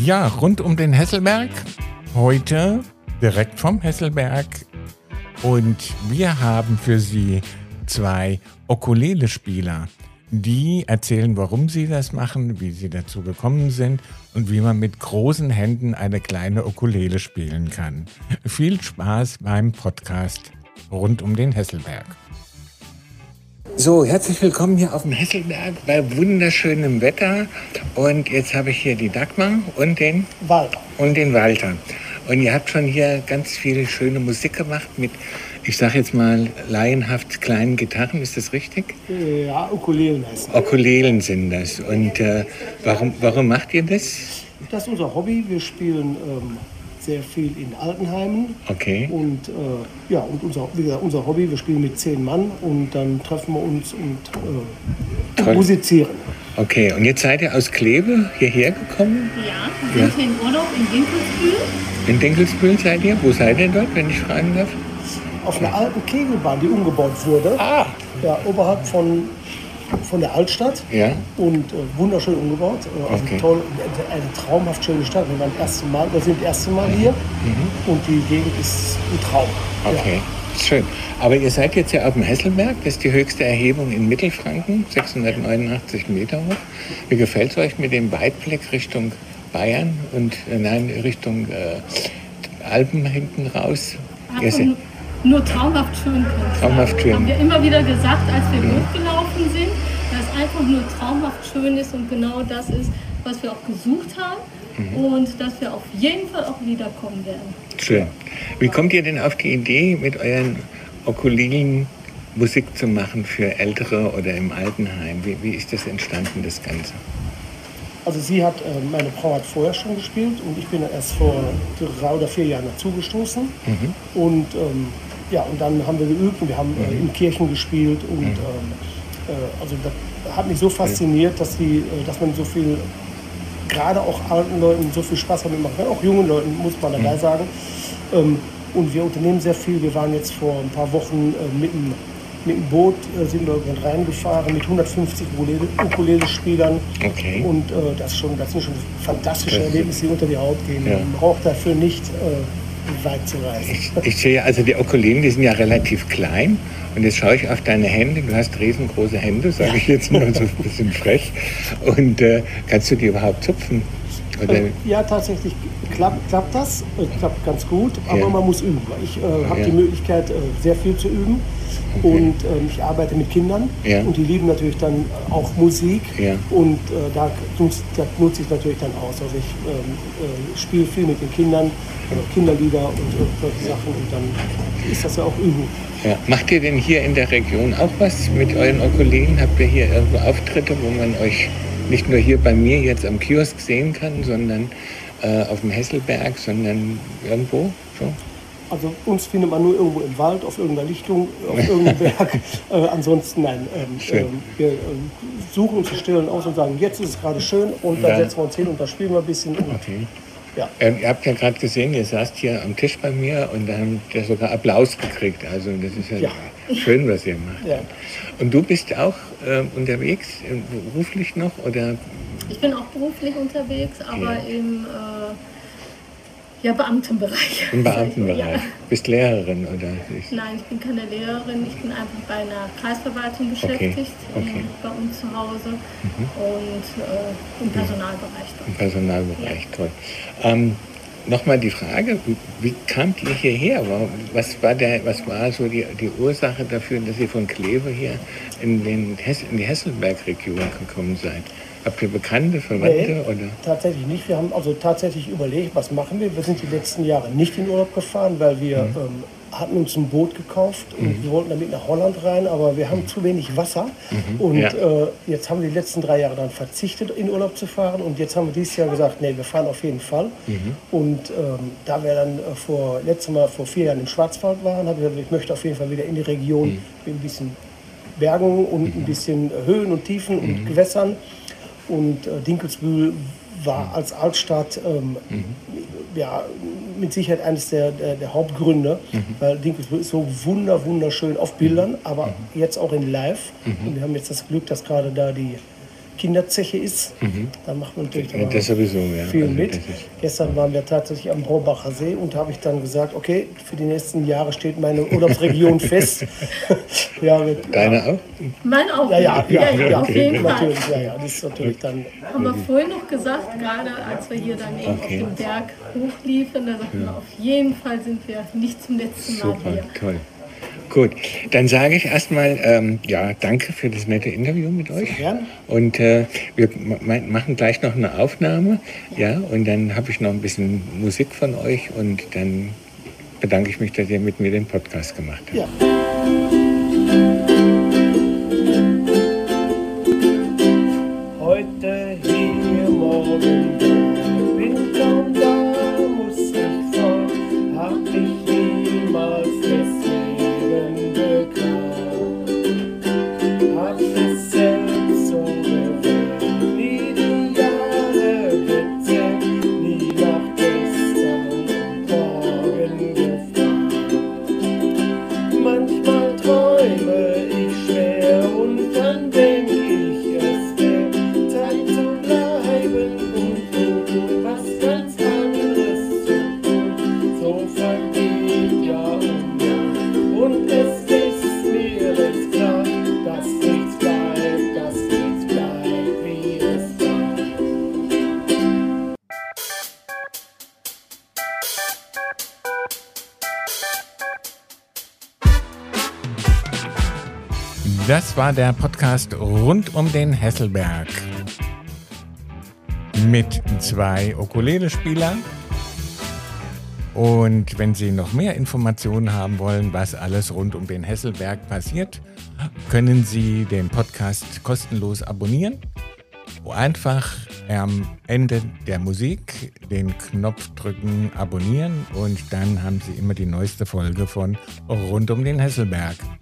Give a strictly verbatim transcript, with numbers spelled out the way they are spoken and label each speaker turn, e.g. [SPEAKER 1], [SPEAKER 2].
[SPEAKER 1] Ja, rund um den Hesselberg. Heute direkt vom Hesselberg. Und wir haben für Sie zwei Ukulele-Spieler. Die erzählen, warum sie das machen, wie sie dazu gekommen sind und wie man mit großen Händen eine kleine Ukulele spielen kann. Viel Spaß beim Podcast rund um den Hesselberg. So, herzlich willkommen hier auf dem Hesselberg bei wunderschönem Wetter. Und jetzt habe ich hier die Dagmar und den
[SPEAKER 2] Walter.
[SPEAKER 1] Und den Walter. Und ihr habt schon hier ganz viel schöne Musik gemacht mit, ich sage jetzt mal, laienhaft kleinen Gitarren. Ist das richtig?
[SPEAKER 2] Ja, Ukulelen heißen.
[SPEAKER 1] Ukulelen sind das. Und äh, warum, warum macht ihr das?
[SPEAKER 2] Das ist unser Hobby. Wir spielen ähm, sehr viel in Altenheimen.
[SPEAKER 1] Okay.
[SPEAKER 2] Und äh, ja, und unser, wie gesagt, unser Hobby, wir spielen mit zehn Mann und dann treffen wir uns und, äh, und musizieren.
[SPEAKER 1] Okay, und jetzt seid ihr aus Kleve hierher gekommen?
[SPEAKER 3] Ja, wir sind ja. hier in Urlaub in Dinkelsbühl.
[SPEAKER 1] In Dinkelsbühl seid ihr? Wo seid ihr dort, wenn ich fragen darf?
[SPEAKER 2] Auf einer alten Kegelbahn, die umgebaut wurde.
[SPEAKER 1] Ah!
[SPEAKER 2] Ja, oberhalb von, von der Altstadt.
[SPEAKER 1] Ja.
[SPEAKER 2] Und äh, wunderschön umgebaut. Äh, also
[SPEAKER 1] Okay.
[SPEAKER 2] toll, eine traumhaft schöne Stadt. Wir waren das erste Mal, wir sind das erste Mal hier. Mhm. Und die Gegend ist ein Traum.
[SPEAKER 1] Okay.
[SPEAKER 2] Ja.
[SPEAKER 1] Schön. Aber ihr seid jetzt ja auf dem Hesselberg, das ist die höchste Erhebung in Mittelfranken, sechshundertneunundachtzig Meter hoch. Wie gefällt es euch mit dem Weitblick Richtung Bayern und äh, nein, Richtung äh, Alpen hinten raus?
[SPEAKER 3] Einfach nur, nur traumhaft schön.
[SPEAKER 1] Traumhaft schön.
[SPEAKER 3] Haben wir immer wieder gesagt, als wir
[SPEAKER 1] Mhm.
[SPEAKER 3] hochgelaufen sind, dass es einfach nur traumhaft schön ist und genau das ist, was wir auch gesucht haben. Mhm. Und dass wir auf jeden Fall auch wiederkommen werden.
[SPEAKER 1] Schön. Wie kommt ihr denn auf die Idee, mit euren Ukulelen Musik zu machen für Ältere oder im Altenheim? Wie, wie ist das entstanden, das Ganze?
[SPEAKER 2] Also sie hat, äh, meine Frau hat vorher schon gespielt und ich bin erst vor drei oder vier Jahren dazugestoßen. Mhm. Und ähm, ja, und dann haben wir geübt und wir haben äh, in Kirchen gespielt und mhm. ähm, äh, also das hat mich so fasziniert, dass, die, äh, dass man so viel, gerade auch alten Leuten so viel Spaß damit macht, auch jungen Leuten, muss man dabei mhm. sagen. Ähm, und wir unternehmen sehr viel. Wir waren jetzt vor ein paar Wochen äh, mit, dem, mit dem Boot, äh, sind wir reingefahren mit hundertfünfzig Ukulele-Spielern.
[SPEAKER 1] Okay.
[SPEAKER 2] Und äh, das, schon, das sind schon fantastische
[SPEAKER 1] das
[SPEAKER 2] Erlebnisse, die unter die Haut gehen. Ja. Man braucht dafür nicht äh, weit zu reisen.
[SPEAKER 1] Ich, ich sehe, also die Ukulelen, die sind ja relativ klein. Und jetzt schaue ich auf deine Hände. Du hast riesengroße Hände, sage ich jetzt mal so ein bisschen frech. Und äh, kannst du die überhaupt zupfen? Oder?
[SPEAKER 2] Äh, ja, tatsächlich klappt, klappt das. Äh, klappt ganz gut. Aber
[SPEAKER 1] ja.
[SPEAKER 2] man muss üben. Ich äh, habe
[SPEAKER 1] ja.
[SPEAKER 2] die Möglichkeit, äh, sehr viel zu üben. Okay. Und äh, ich arbeite mit Kindern. Ja. Und die lieben natürlich dann auch Musik. Ja. Und äh, da, da nutze ich natürlich dann aus. Also ich ähm, äh, spiele viel mit den Kindern, also Kinderlieder und äh, solche Sachen. Und dann ist das ja auch Übung.
[SPEAKER 1] Ja. Macht ihr denn hier in der Region auch was mit euren Ukulelen? Habt ihr hier irgendwo Auftritte, wo man euch nicht nur hier bei mir jetzt am Kiosk sehen kann, sondern äh, auf dem Hesselberg, sondern irgendwo? So?
[SPEAKER 2] Also uns findet man nur irgendwo im Wald, auf irgendeiner Lichtung, auf irgendeinem Berg. Äh, ansonsten nein. Ähm, äh, wir äh, suchen uns die Stellen aus und sagen, jetzt ist es gerade schön und dann ja. setzen wir uns hin und da spielen wir ein bisschen. Und,
[SPEAKER 1] okay.
[SPEAKER 2] ja.
[SPEAKER 1] Ähm, ihr habt ja gerade gesehen, ihr saßt hier am Tisch bei mir und dann habt ihr sogar Applaus gekriegt. Also das ist ja, ja. schön, was ihr macht. Ja. Und du bist auch äh, unterwegs, äh, beruflich noch? Oder?
[SPEAKER 3] Ich bin auch beruflich unterwegs, aber ja. im äh, ja, Beamtenbereich.
[SPEAKER 1] Im Beamtenbereich. Ja. Bist Lehrerin, oder?
[SPEAKER 3] Nein, ich bin keine Lehrerin. Ich bin einfach bei einer Kreisverwaltung beschäftigt, okay. Okay. bei uns zu Hause mhm. und äh, im Personalbereich.
[SPEAKER 1] Im Personalbereich, ja. Toll. Ähm, Nochmal die Frage, wie kamt ihr hierher? Was war, der, was war so die, die Ursache dafür, dass ihr von Kleve hier in, den Hess, in die Hesselberg-Region gekommen seid? Habt ihr Bekannte, Verwandte?
[SPEAKER 2] Nee,
[SPEAKER 1] oder?
[SPEAKER 2] Tatsächlich nicht. Wir haben also tatsächlich überlegt, was machen wir. Wir sind die letzten Jahre nicht in Urlaub gefahren, weil wir mhm. ähm, hatten uns ein Boot gekauft und mhm. wir wollten damit nach Holland rein, aber wir haben zu wenig Wasser. Mhm. Und ja. äh, jetzt haben wir die letzten drei Jahre dann verzichtet, in Urlaub zu fahren. Und jetzt haben wir dieses Jahr gesagt, nee, wir fahren auf jeden Fall. Mhm. Und ähm, da wir dann äh, vor letztes Mal vor vier Jahren im Schwarzwald waren, habe ich gesagt, ich möchte auf jeden Fall wieder in die Region mhm. mit ein bisschen Bergen und mhm. ein bisschen Höhen und Tiefen mhm. und Gewässern. Und äh, Dinkelsbühl war als Altstadt ähm, mhm. ja, mit Sicherheit eines der, der, der Hauptgründe, mhm. weil Dinkelsbühl ist so wunder, wunderschön auf Bildern, aber mhm. jetzt auch in Live. Mhm. Und wir haben jetzt das Glück, dass gerade da die, Kinderzeche ist. Mhm. Da macht man natürlich
[SPEAKER 1] ja, das sowieso, ja.
[SPEAKER 2] viel
[SPEAKER 1] also
[SPEAKER 2] mit. Gestern waren wir tatsächlich am Braubacher See und habe ich dann gesagt, okay, für die nächsten Jahre steht meine Urlaubsregion fest. ja, mit,
[SPEAKER 1] Deine
[SPEAKER 2] ja.
[SPEAKER 1] auch?
[SPEAKER 3] Meine auch.
[SPEAKER 2] Ja, ja, ja, ja, ja
[SPEAKER 3] auf jeden Fall.
[SPEAKER 2] Natürlich, ja, ja, das ist natürlich dann.
[SPEAKER 3] Haben wir vorhin noch gesagt, gerade als wir hier dann eben okay. auf den Berg hochliefen, da sagten ja. wir, auf jeden Fall sind wir nicht zum letzten Mal
[SPEAKER 1] Super,
[SPEAKER 3] hier.
[SPEAKER 1] Toll. Gut, dann sage ich erstmal, ähm, ja, danke für das nette Interview mit euch.
[SPEAKER 2] Gerne.
[SPEAKER 1] Und äh, wir machen gleich noch eine Aufnahme, ja, ja und dann habe ich noch ein bisschen Musik von euch und dann bedanke ich mich, dass ihr mit mir den Podcast gemacht habt.
[SPEAKER 2] Ja. Heute hier, morgen da, bin kaum da, muss ich fort, hab mich niemals deswegen beklagt, hab es selbst so gewählt, nie die Jahre gezählt, nie nach gestern und morgen gefragt. Manchmal träume ich schwer und dann denk ich, es wär Zeit zu bleiben und tun, was ganz anderes zu tun. So vergeht Jahr um Jahr und es ist mir jetzt klar, dass nichts bleibt, dass nichts bleibt, wie es war.
[SPEAKER 1] Das war der Podcast rund um den Hesselberg mit zwei Ukulele-Spielern. Und wenn Sie noch mehr Informationen haben wollen, was alles rund um den Hesselberg passiert, können Sie den Podcast kostenlos abonnieren. Einfach am Ende der Musik den Knopf drücken, abonnieren und dann haben Sie immer die neueste Folge von Rund um den Hesselberg.